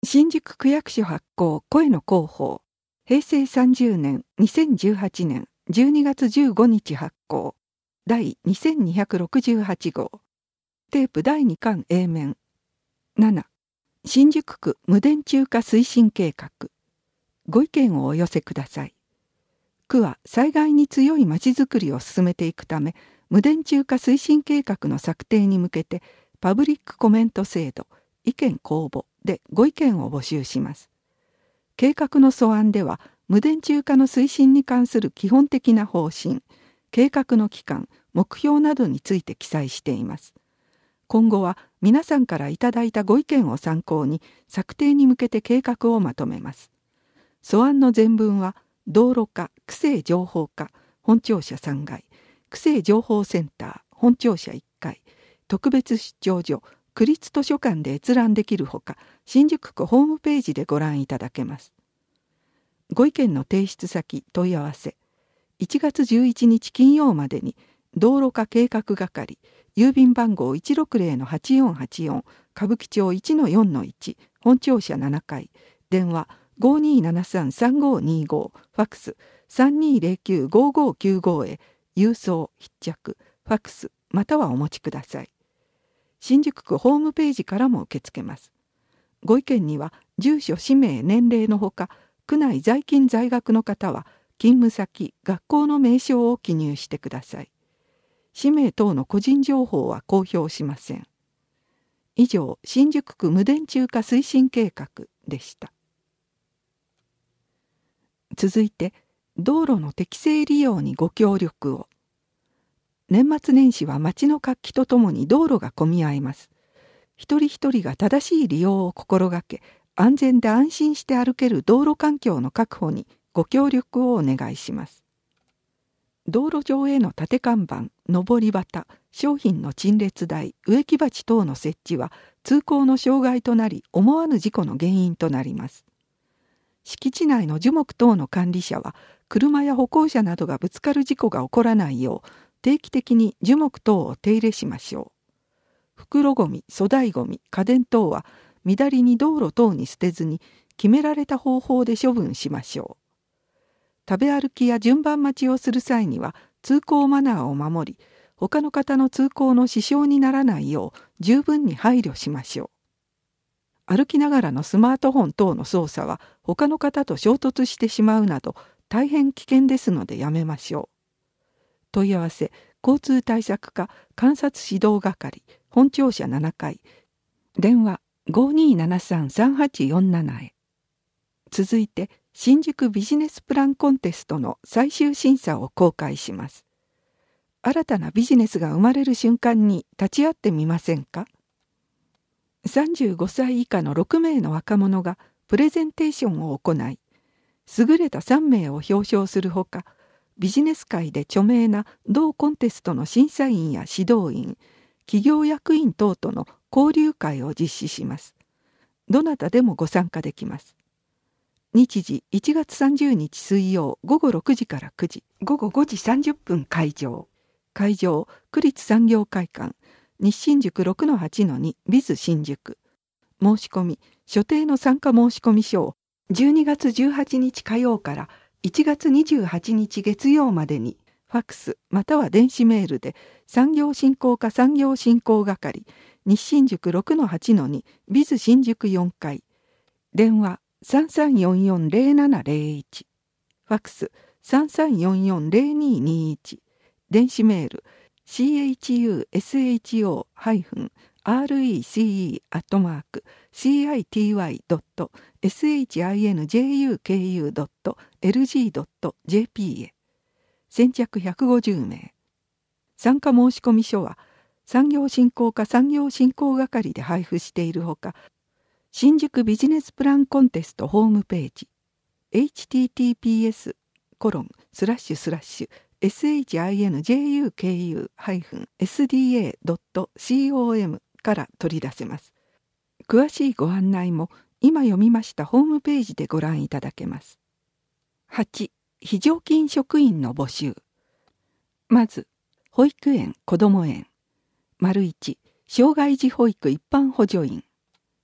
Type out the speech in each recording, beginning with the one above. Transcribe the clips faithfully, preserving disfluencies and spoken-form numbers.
新宿区役所発行声の広報、平成さんじゅうねんにせんじゅうはちねんじゅうにがつじゅうごにち発行第にせんにひゃくろくじゅうはちごう、テープだいにかん A 面。なな、新宿区無電柱化推進計画。ご意見をお寄せください。区は災害に強いまちづくりを進めていくため、無電柱化推進計画の策定に向けてパブリックコメント制度、意見公募でご意見を募集します。計画の素案では、無電柱化の推進に関する基本的な方針、計画の期間、目標などについて記載しています。今後は皆さんからいただいたご意見を参考に策定に向けて計画をまとめます。素案の全文は道路課区政情報課本庁舎さんがい、区政情報センター本庁舎いっかい、特別出張所区立図書館で閲覧できるほか、新宿区ホームページでご覧いただけます。ご意見の提出先問い合わせ、いちがつじゅういちにち金曜までに道路課計画係、郵便番号 いちろくぜろのはちよんはちよん 歌舞伎町 いちのよんのいち 本庁舎ななかい、電話 ごーにーななさんさんごーにーごー、ファックス さんにーぜろきゅうごーごーきゅうご へ郵送必着ファックスまたはお持ちください。新宿区ホームページからも受け付けます。ご意見には住所氏名年齢のほか、区内在勤在学の方は勤務先学校の名称を記入してください。氏名等の個人情報は公表しません。以上、新宿区無電柱化推進計画でした。続いて、道路の適正利用にご協力を。年末年始は街の活気とともに道路が混み合います。一人一人が正しい利用を心がけ、安全で安心して歩ける道路環境の確保にご協力をお願いします。道路上への立て看板、上り旗、商品の陳列台、植木鉢等の設置は通行の障害となり、思わぬ事故の原因となります。敷地内の樹木等の管理者は、車や歩行者などがぶつかる事故が起こらないよう、定期的に樹木等を手入れしましょう。袋ごみ、粗大ごみ、家電等は、みだりに道路等に捨てずに、決められた方法で処分しましょう。食べ歩きや順番待ちをする際には通行マナーを守り、他の方の通行の支障にならないよう十分に配慮しましょう。歩きながらのスマートフォン等の操作は他の方と衝突してしまうなど大変危険ですのでやめましょう。問い合わせ、交通対策課監察指導係本庁舎ななかい、電話 ごーにーななさんさんはちよんなな へ。続いて、新宿ビジネスプランコンテストの最終審査を公開します。新たなビジネスが生まれる瞬間に立ち会ってみませんか？さんじゅうごさい以下のろくめいの若者がプレゼンテーションを行い、優れたさんめいを表彰するほか、ビジネス界で著名な同コンテストの審査員や指導員、企業役員等との交流会を実施します。どなたでもご参加できます。日時いちがつさんじゅうにち水曜ごごろくじからくじ、ごごごじさんじゅっぷん会場。会場、区立産業会館、西新宿 ろくのはちのに ビズ 新宿。申し込み、所定の参加申込書をじゅうにがつじゅうはちにち火曜からいちがつにじゅうはちにち月曜までに、ファックスまたは電子メールで、産業振興課産業振興係、西新宿 ろくのはちのに ビズ 新宿よんかい、電話さんさんよんよんぜろななぜろいち、ファックスさんさんよんよんぜろにーにーいち、電子メール シーエイチユーエスエイチオー アールイーシーイー アットマーク シーアイティーワイ ドット エスエイチアイエヌジェーユーケーユー ドット エルジー ドット ジェーピー へ。先着ひゃくごじゅうめい。参加申込書は産業振興課産業振興係で配布しているほか、新宿ビジネスプランコンテストホームページ エイチティーティーピーエスコロンスラッシュスラッシュエスエイチアイエヌジェーユーケーユーエスディーエードットコム から取り出せます。詳しいご案内も今読みましたホームページでご覧いただけます。はち. 非常勤職員の募集。まず、保育園・こども園。丸いち、障害児保育一般補助員。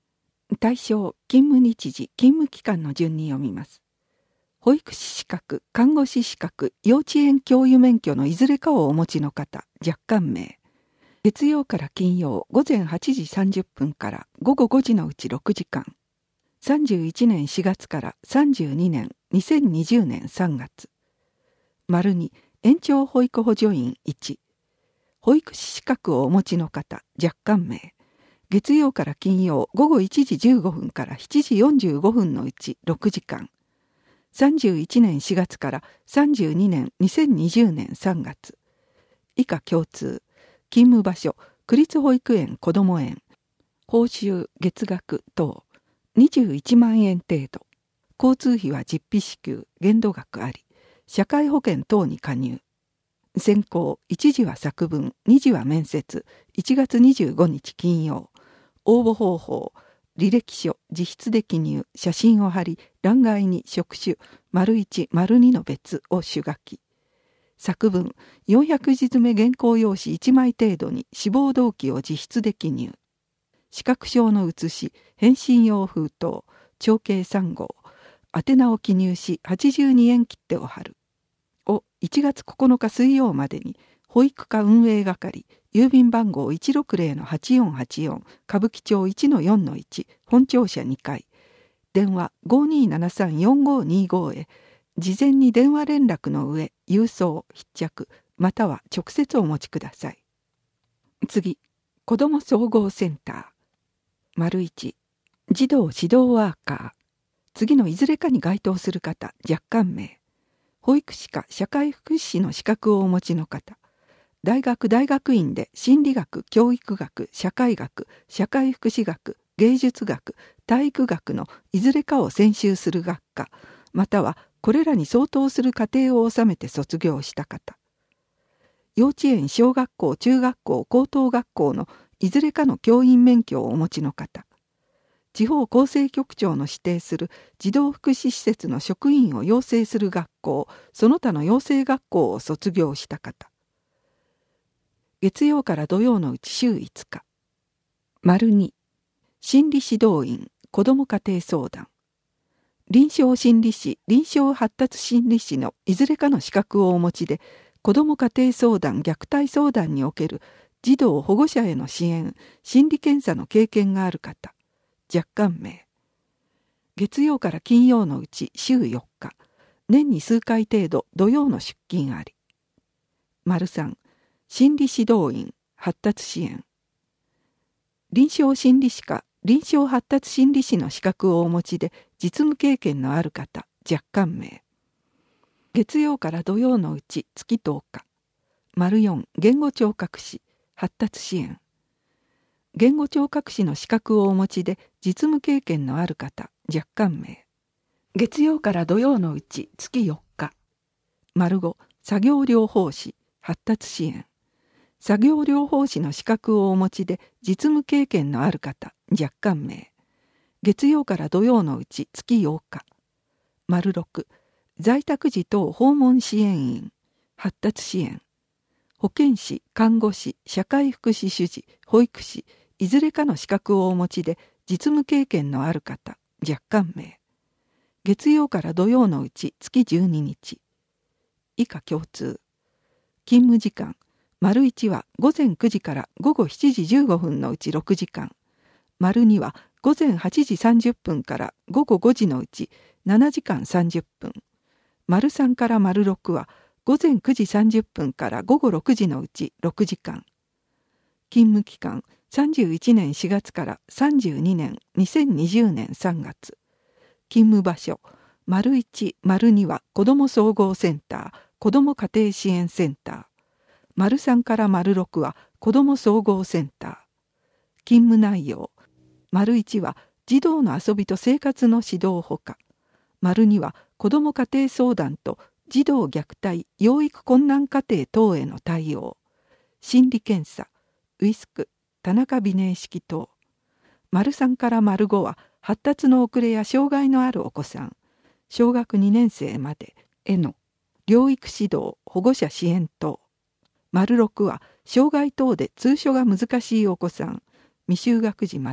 対象、勤務日時、勤務期間の順に読みます。保育士資格、看護師資格、幼稚園教諭免許のいずれかをお持ちの方、若干名。月曜から金曜午前はちじさんじゅっぷんから午後ごじのうちろくじかん。さんじゅういちねんしがつからさんじゅうにねんにせんにじゅうねんさんがつ。丸に延長保育補助員いち。保育士資格をお持ちの方、若干名。月曜から金曜午後いちじじゅうごふんからしちじよんじゅうごふんのうちろくじかん。さんじゅういちねんしがつからさんじゅうにねんにせんにじゅうねんさんがつ。以下共通。勤務場所、区立保育園こども園。報酬、月額等。にじゅういちまんえん程度。交通費は実費支給、限度額あり。社会保険等に加入。選考、いちじは作文、にじは面接。いちがつにじゅうごにち金曜。応募方法、履歴書、自筆で記入、写真を貼り、欄外に職種、丸いち、丸にの別を主書き。作文、よんひゃくじつめ原稿用紙いちまい程度に志望動機を自筆で記入。視覚証の写し、返信用封筒、長径さんごう、宛名を記入しはちじゅうにえん切手を貼る。をいちがつここのか水曜までに、保育課運営係、郵便番号 いちろくぜろのはちよんはちよん、歌舞伎町 いちのよんのいち、本庁舎にかい、電話 ごにーななさんよんごーにーごー へ、事前に電話連絡の上、郵送、必着、または直接お持ちください。次、子ども総合センター。丸いち、児童指導ワーカー。次のいずれかに該当する方、若干名。保育士か社会福祉士の資格をお持ちの方。大学大学院で心理学、教育学、社会学、社会福祉学、芸術学、体育学のいずれかを専修する学科、またはこれらに相当する課程を収めて卒業した方。幼稚園、小学校、中学校、高等学校のいずれかの教員免許をお持ちの方。地方厚生局長の指定する児童福祉施設の職員を養成する学校、その他の養成学校を卒業した方。月曜から土曜のうち週いつか。丸に、心理指導員、子ども家庭相談。臨床心理士、臨床発達心理士のいずれかの資格をお持ちで、子ども家庭相談、虐待相談における児童保護者への支援、心理検査の経験がある方。若干名。月曜から金曜のうち週よっか。年に数回程度土曜の出勤あり。丸さん、心理指導員、発達支援。臨床心理士か臨床発達心理士の資格をお持ちで実務経験のある方、若干名。月曜から土曜のうち月とおか。丸よん、言語聴覚士、発達支援。言語聴覚士の資格をお持ちで実務経験のある方、若干名。月曜から土曜のうち月よっか。丸ご、作業療法士、発達支援。作業療法士の資格をお持ちで実務経験のある方、若干名。月曜から土曜のうち月ようか。丸ろく、在宅時等訪問支援員、発達支援。保健師、看護師、社会福祉主事、保育士、いずれかの資格をお持ちで実務経験のある方、若干名。月曜から土曜のうち月じゅうににち。以下共通。勤務時間。丸いちは午前くじから午後しちじじゅうごふんのうちろくじかん。丸には午前はちじさんじゅっぷんから午後ごじのうちななじかんさんじゅっぷん。丸さんから丸ろくは午前くじさんじゅっぷんから午後ろくじのうちろくじかん。勤務期間さんじゅういちねんしがつからさんじゅうにねんにせんにじゅうねんさんがつ。勤務場所丸いち、丸には子ども総合センター、子ども家庭支援センター。丸さんから丸ろくは子ども総合センター。勤務内容。丸いちは児童の遊びと生活の指導ほか。丸には子ども家庭相談と児童虐待、養育困難家庭等への対応。心理検査。ウィスク、田中美寧式等。丸さんから丸ごは発達の遅れや障害のあるお子さん、小学にねんせいまでへの療育指導、保護者支援等。丸ろくは障害等で通所が難しいお子さん、未就学児まで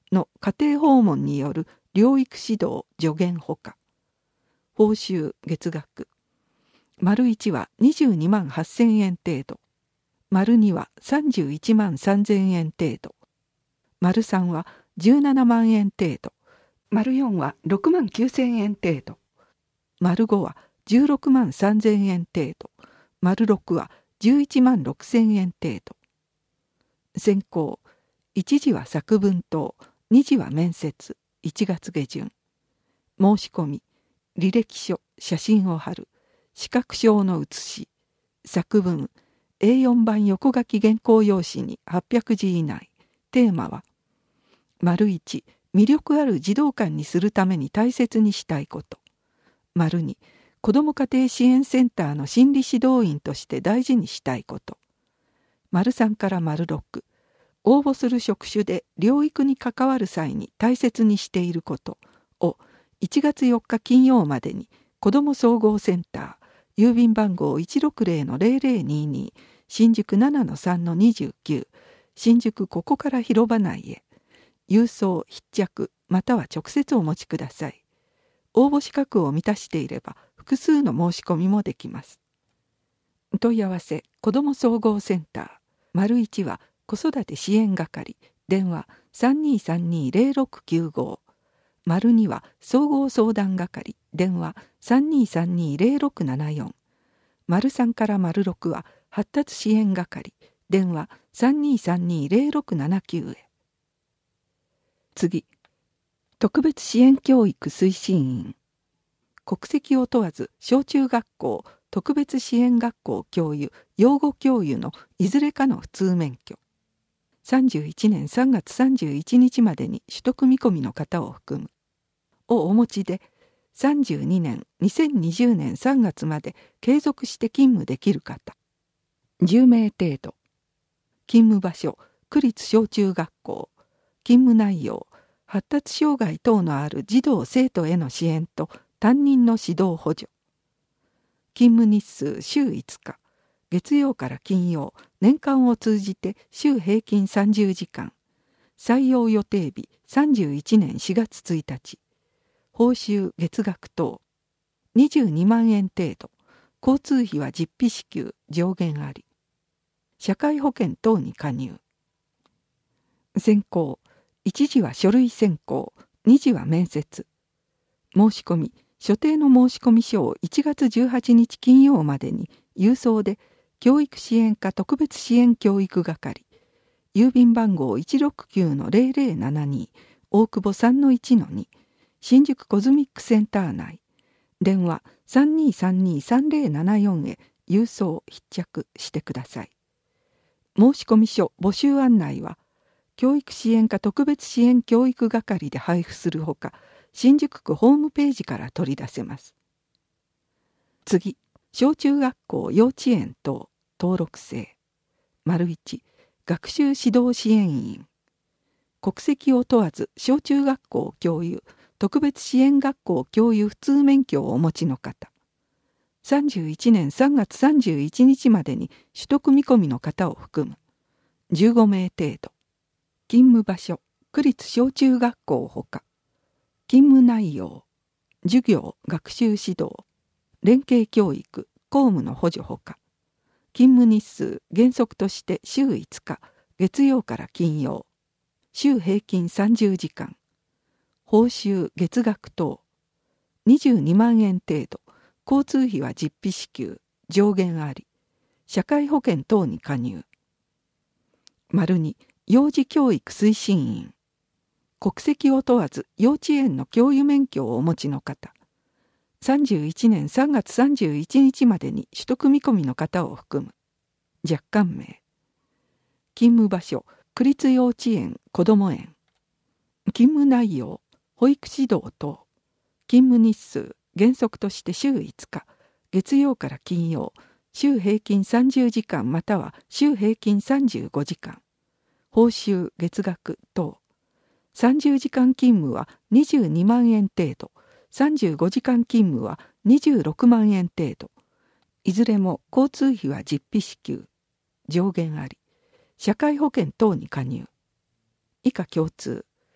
の家庭訪問による療育指導助言ほか。報酬月額。丸いちはにじゅうにまんはっせんえん程度。丸にはさんじゅういちまんさんぜんえん程度。丸さんはじゅうななまんえん程度。丸よんはろくまんきゅうせんえん程度。丸ごはじゅうろくまんさんぜんえん程度。丸ろくはじゅういちまんろくせんえん程度。選考。いち次は作文等、に次は面接、いちがつ下旬。申し込み、履歴書、写真を貼る、視覚証の写し、作文、エーよん 版横書き原稿用紙にはっぴゃくじ以内。テーマは、丸いち、魅力ある児童館にするために大切にしたいこと。丸に、子ども家庭支援センターの心理指導員として大事にしたいこと。丸さんから丸ろく、応募する職種で療育に関わる際に大切にしていることをいちがつよっか金曜までに子ども総合センター郵便番号 いちろくぜろのぜろぜろにに 新宿 ななのさんのにじゅうきゅう 新宿ここから広場内へ郵送必着または直接お持ちください。応募資格を満たしていれば複数の申し込みもできます。問い合わせ子ども総合センター丸いちは子育て支援係電話 さんにーさんにーぜろろくきゅうご 丸には総合相談係電話 さんにーさんにーぜろろくななよん 丸さんから丸ろくは発達支援係電話 さんにーさんにーぜろろくななきゅう へ。次、特別支援教育推進員国籍を問わず小中学校特別支援学校教諭養護教諭のいずれかの普通免許さんじゅういちねんさんがつさんじゅういちにちまでに取得見込みの方を含むをお持ちでさんじゅうにねんにせんにじゅうねんさんがつまで継続して勤務できる方じゅうめい程度勤務場所区立小中学校勤務内容発達障害等のある児童生徒への支援と担任の指導補助勤務日数週いつか月曜から金曜年間を通じて週平均さんじゅうじかん採用予定日さんじゅういちねんしがつついたち報酬月額等にじゅうにまんえん程度交通費は実費支給上限あり社会保険等に加入選考いち次は書類選考に次は面接申し込み所定の申込書をいちがつじゅうはちにち金曜までに郵送で教育支援課特別支援教育係郵便番号 いちろくきゅうのぜろぜろななに 大久保 さんのいちのに 新宿コズミックセンター内電話 さんにーさんにーさんぜろななよん へ郵送必着してください。申込書募集案内は教育支援課特別支援教育係で配布するほか新宿区ホームページから取り出せます。次、小中学校幼稚園等登録制丸いち学習指導支援員国籍を問わず小中学校教諭特別支援学校教諭普通免許をお持ちの方さんじゅういちねんさんがつさんじゅういちにちまでに取得見込みの方を含むじゅうごめい程度勤務場所区立小中学校ほか勤務内容授業学習指導連携教育公務の補助ほか勤務日数原則として週いつか月曜から金曜週平均さんじゅうじかん報酬月額等にじゅうにまんえん程度交通費は実費支給上限あり社会保険等に加入丸に幼児教育推進員国籍を問わず幼稚園の教諭免許をお持ちの方さんじゅういちねんさんがつさんじゅういちにちまでに取得見込みの方を含む若干名勤務場所区立幼稚園こども園勤務内容保育指導等勤務日数原則として週いつか月曜から金曜週平均さんじゅうじかんまたは週平均さんじゅうごじかん報酬月額等さんじゅうじかん勤務はにじゅうにまんえん程度さんじゅうごじかん勤務はにじゅうろくまんえん程度いずれも交通費は実費支給上限あり社会保険等に加入以下共通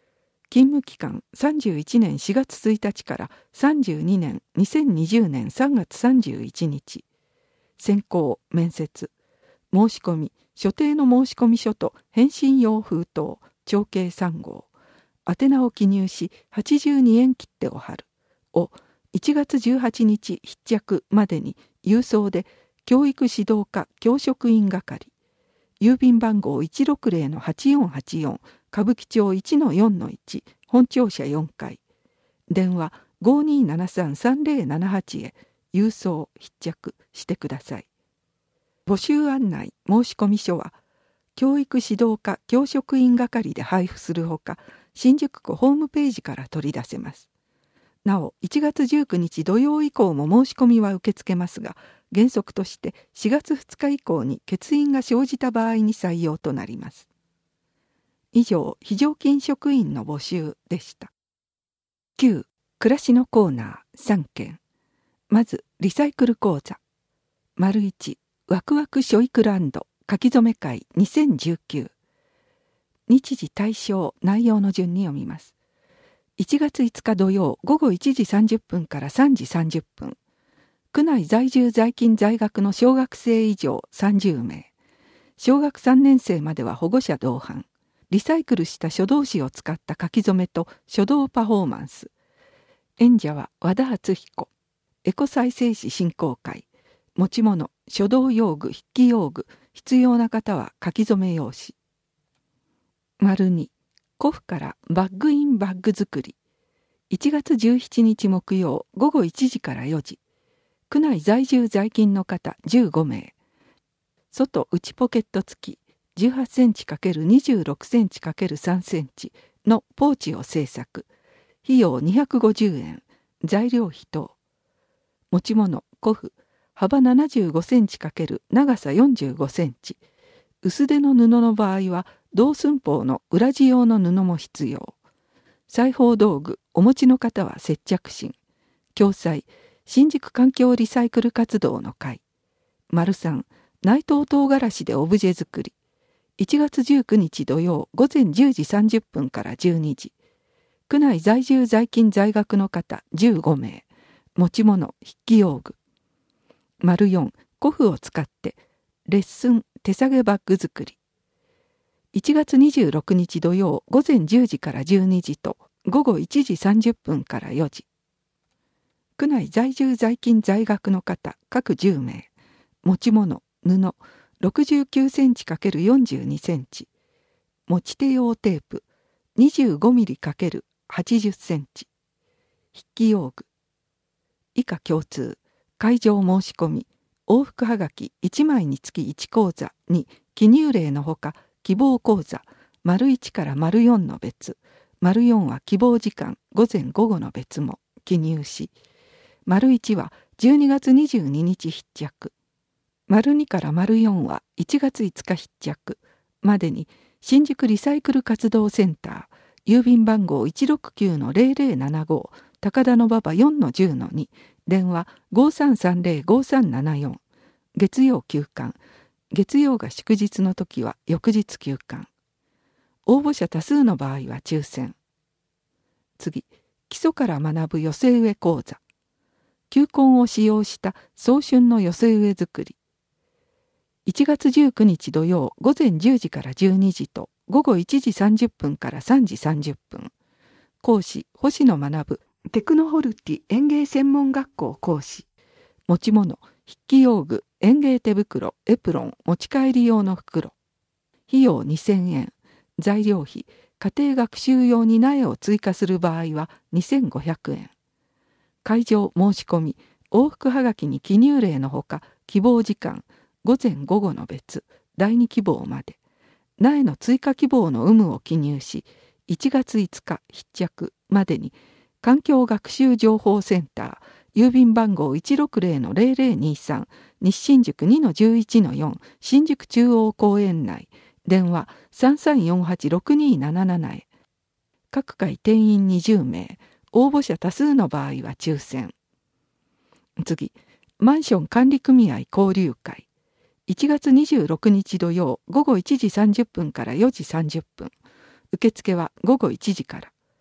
勤務期間さんじゅういちねんしがつついたちからさんじゅうにねんにせんにじゅうねんさんがつさんじゅういちにち。選考面接申し込み所定の申込書と返信用封筒長径さんごう宛名を記入しはちじゅうにえん切手を貼るをいちがつじゅうはちにち必着までに郵送で教育指導課教職員係郵便番号 いちろくぜろのはちよんはちよん 歌舞伎町 いちのよんのいち 本庁舎よんかい電話 ごーにーななさんさんぜろななはち へ郵送必着してください。募集案内申込書は教育指導課教職員係で配布するほか新宿区ホームページから取り出せます。なおいちがつじゅうくにち土曜以降も申し込みは受け付けますが原則としてしがつふつか以降に欠員が生じた場合に採用となります。以上非常勤職員の募集でした。きゅう暮らしのコーナーさんけんまずリサイクル講座丸いちワクワクショイクランド書き初め会にせんじゅうきゅう日時対象内容の順に読みます。いちがついつか土曜ごごいちじさんじゅっぷんからさんじさんじゅっぷん区内在住在勤在学の小学生以上さんじゅうめい小学さんねんせいまでは保護者同伴リサイクルした書道紙を使った書き初めと書道パフォーマンス演者は和田敦彦エコ再生紙振興会持ち物書道用具筆記用具必要な方は書き初め用紙丸に古府からバッグインバッグ作りいちがつじゅうしちにち木曜ごごいちじからよじ区内在住在勤の方じゅうごめい外内ポケット付きじゅうはちセンチ×にじゅうろくセンチ×さんセンチのポーチを製作費用にひゃくごじゅうえん材料費等持ち物古布幅ななじゅうごセンチ×長さよんじゅうごセンチ薄手の布の場合は同寸法の裏地用の布も必要裁縫道具お持ちの方は接着芯共催新宿環境リサイクル活動の会丸さん内藤唐辛子でオブジェ作りいちがつじゅうくにち土曜ごぜんじゅうじさんじゅっぷんからじゅうにじ区内在住在勤在学の方じゅうごめい持ち物筆記用具丸よん古布を使ってレッスン手提げバッグ作りいちがつにじゅうろくにち土曜ごぜんじゅうじからじゅうにじとごごいちじさんじゅっぷんからよじ区内在住在勤在学の方各じゅうめい持ち物布ろくじゅうきゅうセンチ×よんじゅうにセンチ持ち手用テープ にじゅうごミリ×はちじゅっセンチ筆記用具以下共通会場申し込み往復はがきいちまいにつきいちこうざに記入例のほか希望講座丸いちから丸よんの別丸よんは希望時間午前午後の別も記入し丸いちはじゅうにがつにじゅうににち必着丸にから丸よんはいちがついつか必着までに新宿リサイクル活動センター郵便番号 いちろくきゅうのぜろぜろななご 高田馬場 よんのじゅうのに電話 ごさんさんぜろごさんななよん 月曜休館月曜が祝日の時は翌日休館応募者多数の場合は抽選次基礎から学ぶ寄せ植え講座球根を使用した早春の寄せ植え作りいちがつじゅうくにち土曜ごぜんじゅうじからじゅうにじとごごいちじさんじゅっぷんからさんじさんじゅっぷん講師星野学テクノホルティ園芸専門学校講師持ち物筆記用具園芸手袋エプロン持ち帰り用の袋費用にせんえん材料費家庭学習用に苗を追加する場合はにせんごひゃくえん会場申し込み往復はがきに記入例のほか希望時間午前午後の別だいに希望まで苗の追加希望の有無を記入しいちがついつか必着までに環境学習情報センター郵便番号 いちろくぜろのぜろぜろにさん西新宿 にのじゅういちのよん 新宿中央公園内電話 さんさんよんはちろくにーなななな へ各回定員にじゅうめい応募者多数の場合は抽選次マンション管理組合交流会いちがつにじゅうろくにち土曜ごごいちじさんじゅっぷんからよじさんじゅっぷん受付はごごいちじから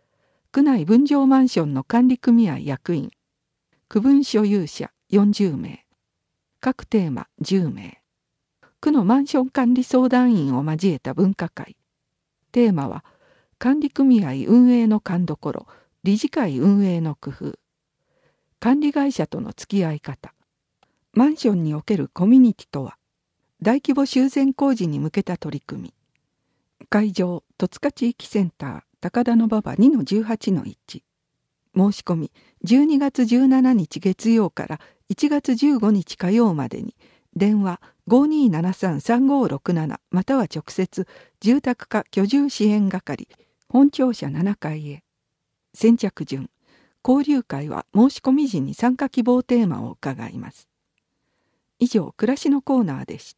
区内分譲マンションの管理組合役員、区分所有者よんじゅうめい、各テーマじゅうめい、区のマンション管理相談員を交えた分科会。テーマは管理組合運営の勘どころ、理事会運営の工夫、管理会社との付き合い方、マンションにおけるコミュニティとは、大規模修繕工事に向けた取り組み。会場、戸塚地域センター、高田馬場 にのじゅうはちのいち。申し込み、じゅうにがつじゅうしちにち月曜からいちがつじゅうごにち火曜までに、電話 ごーにーななさんさんごーろくなな または直接、住宅課居住支援係、本庁舎ななかいへ。先着順、交流会は申し込み時に参加希望テーマを伺います。以上、暮らしのコーナーでした。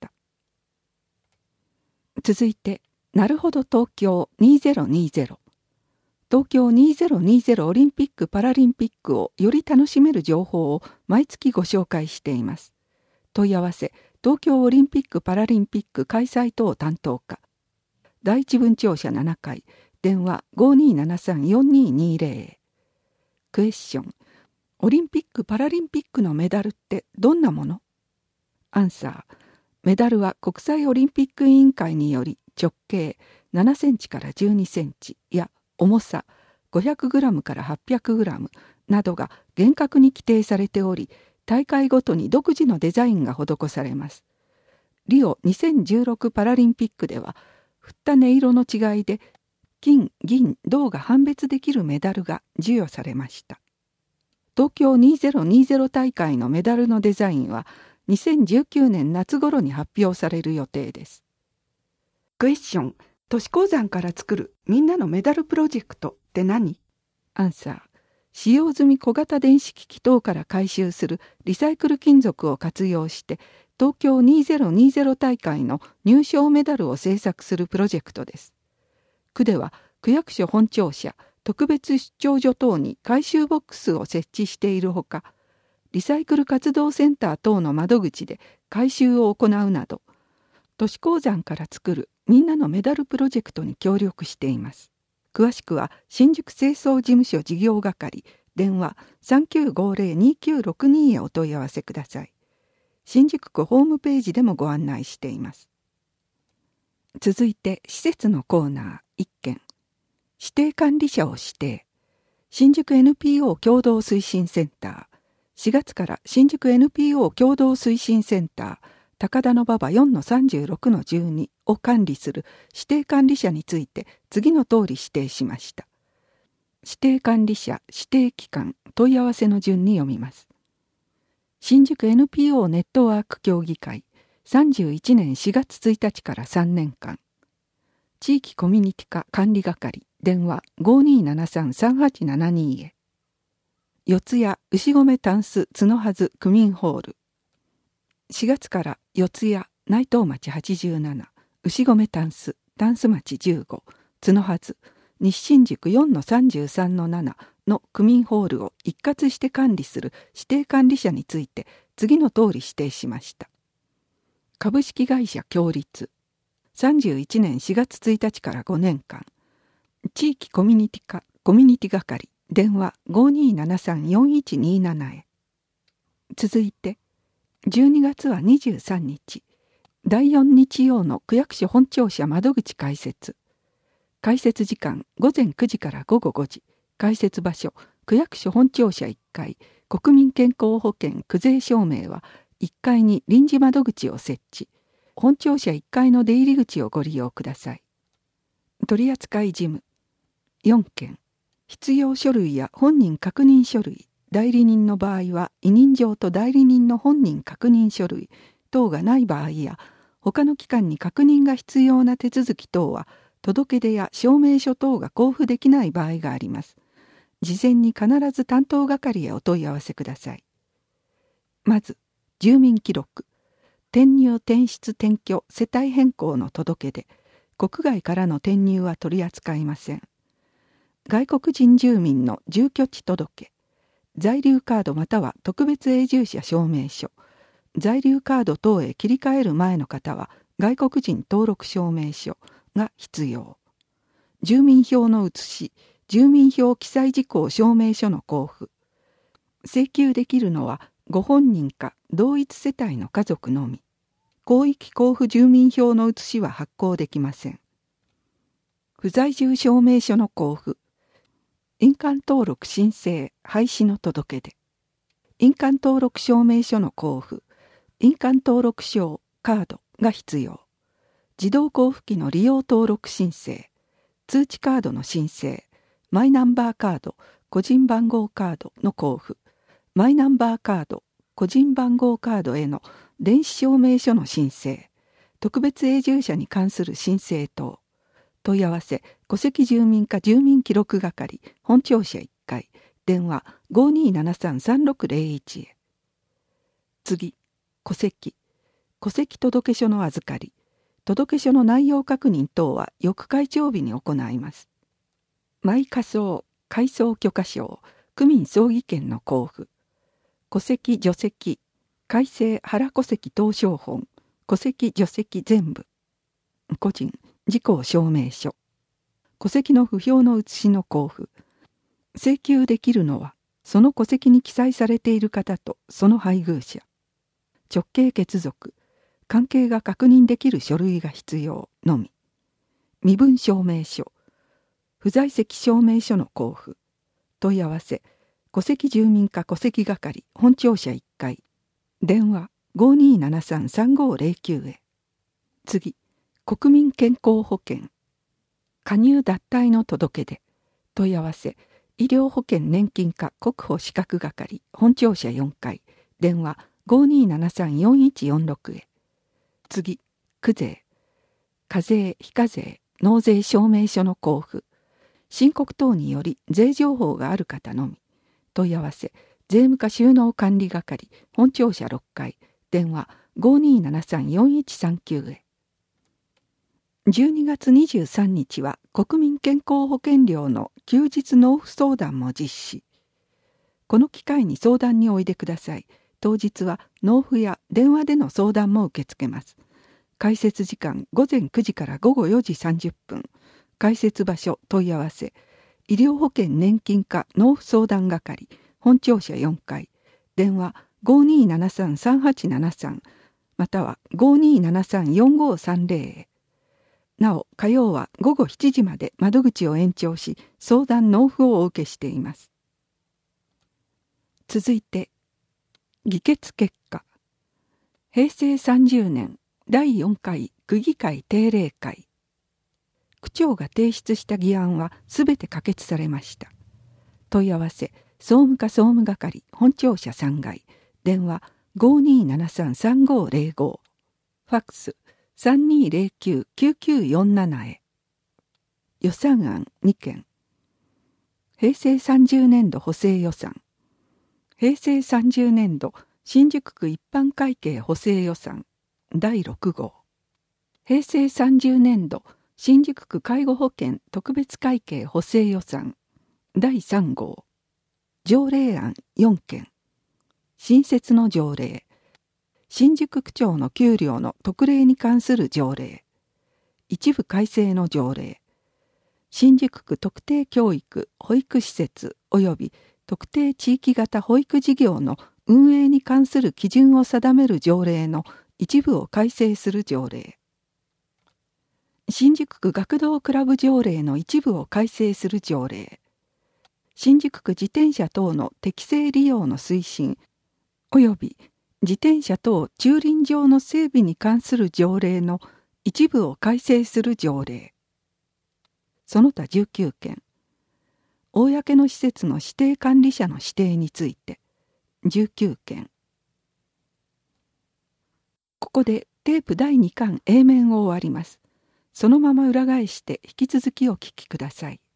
続いて、なるほど東京にせんにじゅう。東京にせんにじゅうオリンピック・パラリンピックをより楽しめる情報を毎月ご紹介しています。問い合わせ、東京オリンピック・パラリンピック開催等担当課。第一分庁舎ななかい、電話 ごーにーななさんよんにーにーぜろ。クエスチョン、オリンピック・パラリンピックのメダルってどんなもの？アンサー、メダルは国際オリンピック委員会により直径ななセンチからじゅうにセンチや重さ ごひゃくグラム から はっぴゃくグラム などが厳格に規定されており、大会ごとに独自のデザインが施されます。リオにせんじゅうろくパラリンピックでは、振った音色の違いで金、銀、銅が判別できるメダルが授与されました。東京にせんにじゅう大会のメダルのデザインはにせんじゅうきゅうねん夏頃に発表される予定です。クエスチョン、都市鉱山から作るみんなのメダルプロジェクトって何？アンサー、使用済み小型電子機器等から回収するリサイクル金属を活用して東京にせんにじゅう大会の入賞メダルを制作するプロジェクトです。区では区役所本庁舎、特別出張所等に回収ボックスを設置しているほか、リサイクル活動センター等の窓口で回収を行うなど、都市鉱山から作るみんなのメダルプロジェクトに協力しています。詳しくは新宿清掃事務所事業係、電話 さんきゅうごぜろにきゅうろくに へお問い合わせください。新宿区ホームページでもご案内しています。続いて施設のコーナーいっけん。指定管理者を指定。新宿 エヌピーオー 共同推進センター。しがつから新宿 エヌピーオー 共同推進センター、高田馬場 よんのさんじゅうろくのじゅうに を管理する指定管理者について次の通り指定しました。指定管理者、指定機関、問い合わせの順に読みます。新宿 エヌピーオー ネットワーク協議会、さんじゅういちねんしがつついたちからさんねんかん。地域コミュニティ課管理係、電話 ごーにーななさんさんはちななに へ。四谷牛込タンス角はず区民ホール。しがつから四谷内藤町はちじゅうなな、牛込タンス、タンス町じゅうご、角はず、西新宿 よんのさんじゅうさんのなな の区民ホールを一括して管理する指定管理者について次の通り指定しました。株式会社共立。さんじゅういちねんしがつついたちからごねんかん。地域コミュニティ課コミュニティ係。電話 ごーにーななさんよんいちにーなな へ。続いて、じゅうにがつはにじゅうさんにち、だいよん日曜の区役所本庁舎窓口開設。開設時間ごぜんくじからごごごじ。開設場所、区役所本庁舎いっかい、国民健康保険区税証明はいっかいに臨時窓口を設置。本庁舎いっかいの出入り口をご利用ください。取扱事務よんけん。必要書類や本人確認書類、代理人の場合は委任状と代理人の本人確認書類等がない場合や、他の機関に確認が必要な手続き等は、届け出や証明書等が交付できない場合があります。事前に必ず担当係へお問い合わせください。まず、住民記録、転入転出転居世帯変更の届け出、国外からの転入は取り扱いません。外国人住民の住居地届、在留カードまたは特別永住者証明書、在留カード等へ切り替える前の方は外国人登録証明書が必要。住民票の写し、 住民票記載事項証明書の交付。請求できるのはご本人か同一世帯の家族のみ。広域交付住民票の写しは発行できません。不在住証明書の交付。印鑑登録申請廃止の届け出。印鑑登録証明書の交付。印鑑登録証カードが必要。自動交付機の利用登録申請。通知カードの申請。マイナンバーカード、個人番号カードの交付。マイナンバーカード、個人番号カードへの電子証明書の申請。特別永住者に関する申請等。問い合わせ、戸籍住民課住民記録係、本庁舎いっかい、電話 ごーにーななさんさんろくゼロいち へ。次、戸籍。戸籍届書の預かり。届書の内容確認等は翌開帳日に行います。マイ仮想、改装許可証、区民葬儀券の交付。戸籍除籍、改正原戸籍謄商本、戸籍除籍全部。個人、事項証明書。戸籍の不評の写しの交付。請求できるのは、その戸籍に記載されている方とその配偶者。直系血族。関係が確認できる書類が必要のみ。身分証明書。不在籍証明書の交付。問い合わせ。戸籍住民課戸籍係本庁舎いっかい。電話 ごーにーななさんさんごーゼロきゅう へ。次。国民健康保険。加入脱退の届け出。問い合わせ。医療保険年金課国保資格係本庁舎よんかい。電話 ごーにーななさんよんいちよんろく へ。次、区税。課税、非課税、納税証明書の交付。申告等により税情報がある方のみ。問い合わせ、税務課収納管理係、本庁舎ろっかい、電話 ごーにーななさんよんいちさんきゅう へ。じゅうにがつにじゅうさんにちは国民健康保険料の休日納付相談も実施。この機会に相談においでください。当日は納付や電話での相談も受け付けます。開設時間ごぜんくじからごごよじさんじゅっぷん。開設場所問い合わせ。医療保険年金課納付相談係本庁舎よんかい。電話 ごーにーななさんさんはちななさん または ごーにーななさんよんごーさんゼロ へ。なお火曜はごごしちじまで窓口を延長し相談納付をお受けしています。続いて議決結果。へいせいさんじゅうねんだいよんかい区議会定例会。区長が提出した議案はすべて可決されました。問い合わせ、総務課総務係本庁舎さんがい。電話 ごーにーななさんさんごーゼロご。ファックス さんにーゼロきゅうきゅうきゅうよんなな へ。予算案にけん。へいせいさんじゅうねんど補正予算。へいせいさんじゅうねんど新宿区一般会計補正予算だいろくごう。へいせいさんじゅうねんど新宿区介護保険特別会計補正予算だいさんごう。条例案よんけん。新設の条例。新宿区長の給料の特例に関する条例。一部改正の条例。新宿区特定教育保育施設及び特定地域型保育事業の運営に関する基準を定める条例の一部を改正する条例。新宿区学童クラブ条例の一部を改正する条例。新宿区自転車等の適正利用の推進及び自転車等駐輪場の整備に関する条例の一部を改正する条例。その他じゅうきゅうけん。公の施設の指定管理者の指定についてじゅうきゅうけん。ここでテープだいにかん A 面を終わります。そのまま裏返して引き続きお聞きください。